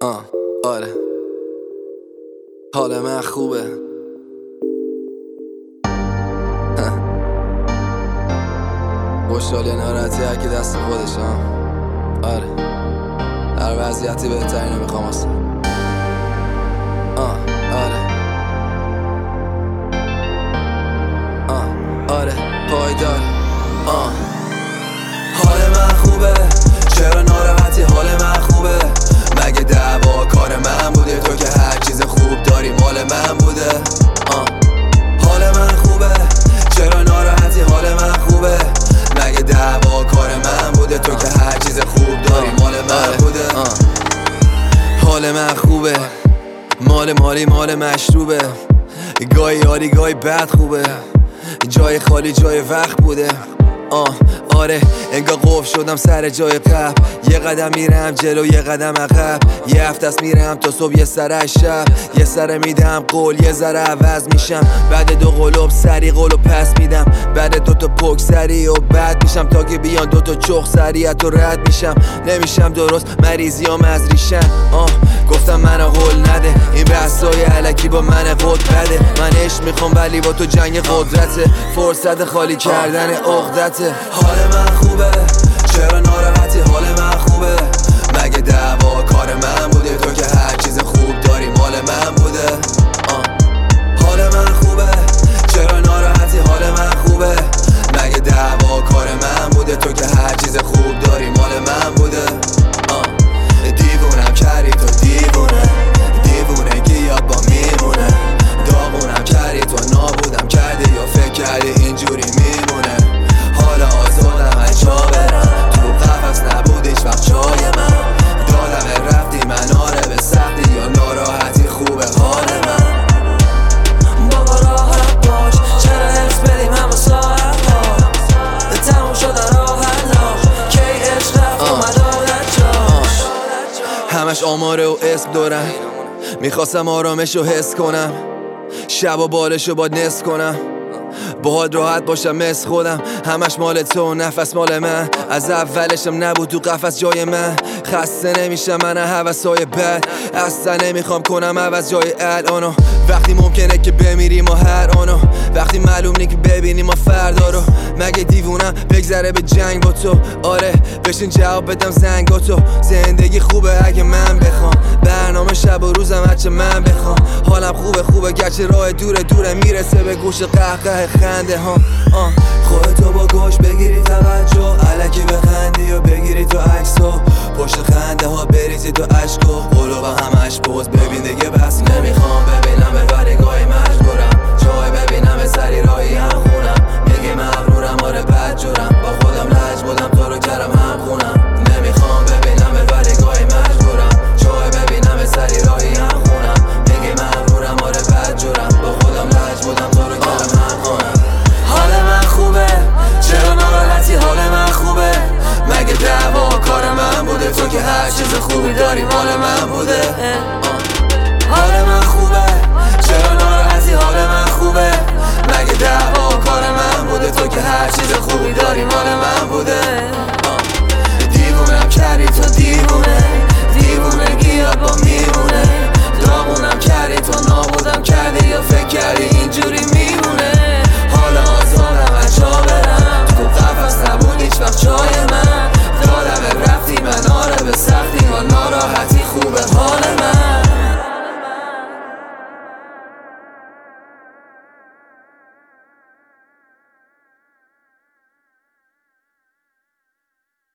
آره حال من خوبه. خوشحالی ناراحتی هر کی دست خودش. آره در وضعیتی بهترینو میخوام واسه. آره پایدار. حال من خوبه، چرا ناراحتی؟ حال من خوبه، مگه دعوا کار من بوده؟ تو که هر چیز خوب داری مال من بوده. حال من خوبه، چرا ناراحتی؟ حال من خوبه، مگه دعوا کار من بوده؟ تو که هر چیز خوب داری مال من بوده. حال من خوبه، مال مالی مال مشروبه، گاهی یاری گاهی بد خوبه، جای خالی جای وقت بوده. آره انگار قفل شدم سر جای قبل، یه قدم میرم جلو یه قدم عقب، یه هفته است میرم تا صبح یه سر از شب، یه سر میدم قول یه ذره عوض میشم، بعد دو قلوب سری قولو پس میدم، بعد دوتا پک سری و بعد میشم تا که بیان دوتا چخ سریعت و رد میشم، نمیشم درست مریضیام از ریشم. گفتم منو هول نده، این بحثای علکی با من قد بده، من عشق میخوام ولی با تو جنگ قدرته، فرصت خالی کردن عقدته. حال من خوبه، چرا ناراحتی؟ حال من خوبه، مگه دعوا کار من بوده؟ تو که هر چیز خوب داری مال من بوده. حال من خوبه، چرا ناراحتی؟ حال من خوبه، مگه دعوا کار من بوده؟ تو که هر چیز خوب داری مال من بوده. دیوونم کردی تو دیوونه، دیوونه که یاد با میمونه، داغونم کردی تو نابودم کردی یا فکر کردی اینجوری میمونه. حالا آزادم از جا برم، تو قفص نبود هیچ وقت جای من، دادم رفتی من آره به سختی یا ناراحتی خوبه حال من. بابا راحت باش، چرا حس بدیم همه ساعت ها، تموم شدن راحت ها، کی عشق رفت اومد آرد جاش. همش آماره و اسم دارم، میخواستم آرامش رو حس کنم، شب و بالش رو باید نصف کنم، باهات راحت باشم مثل خودم، همش مال تو نفس مال من، از اولشم نبود تو قفس جای من، خسته نمیشم من هوسای بد، اصلا نمیخوام کنم عوض جای الانو، وقتی ممکنه که بمیریم و هر آنو، وقتی معلوم نی که ببینیم ما فردا رو، مگه دیوونم بگذره به جنگ با تو؟ آره بشین جواب بدم زنگاتو، زندگی خوبه اگه من بخوام، برنامه شب و روزم هرچه من بخوام، حالم خوبه گرچه راه دوره میرسه به گوش قهقه خنده ها. خودتو با گوش بگیری توجه، الکی بخندی و بگیری تو عکسو، پشت خنده ها بریزی تو عشق و قلوبم همش باز، ببین دیگه